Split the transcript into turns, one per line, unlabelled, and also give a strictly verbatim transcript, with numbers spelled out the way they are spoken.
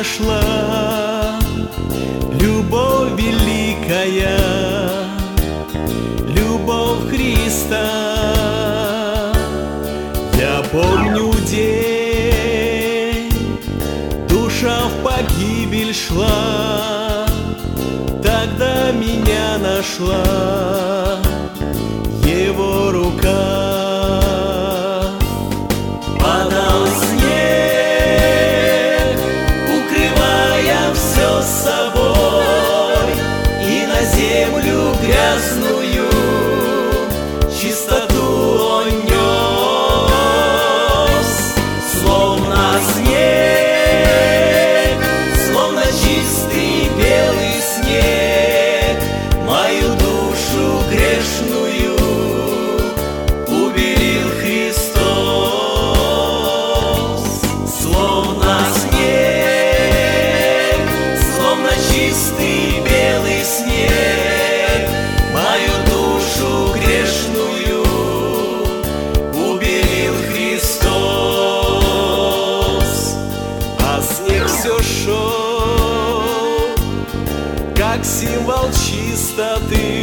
нашла, любовь великая, любовь Христа. Я помню день, душа в погибель шла, тогда меня нашла Его рука. Падал снег, укрывая все с собой, и на землю грязную чистоту Он нес. Словно снег, словно чистый белый снег, мою душу грешную убелил Христос. Словно снег, словно чистый белый снег, мою душу грешную убелил Христос. А снег все шел, как символ чистоты,